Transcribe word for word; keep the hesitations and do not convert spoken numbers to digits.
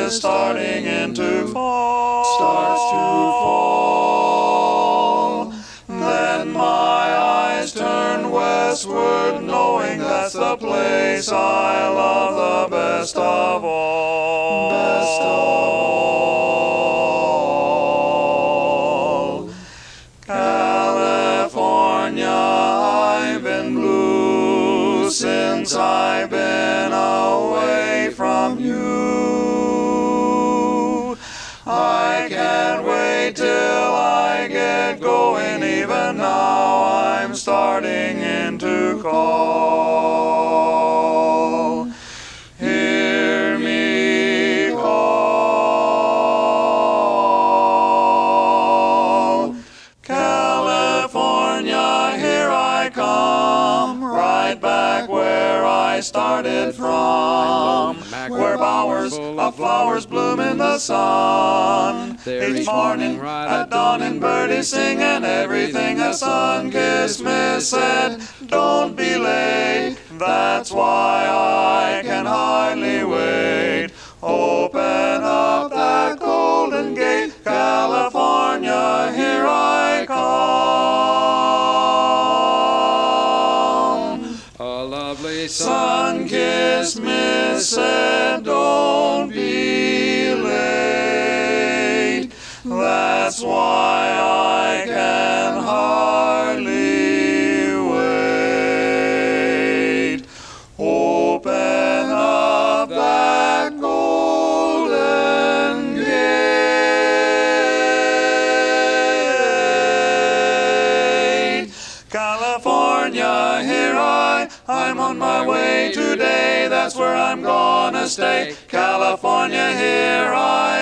is starting into fall, starts to fall. Then my eyes turn westward, knowing that's the place I love the best of all. Best of all. California, I've been blue since I've been away from you. I can't wait till I get going, even now I'm starting in to call. Hear me call. California, here I come, right back where I started from, where bowers of flowers bloom in the sun. Each morning at dawn and birdies sing, and everything a sun-kissed miss said, don't be late, that's why I can hardly wait. Open up that golden gate, California, here I come. A lovely Sun-kissed miss said, don't be late, that's why I can hardly wait. Open up that golden gate. California, here I, I'm on my way today, that's where I'm gonna stay. California, here I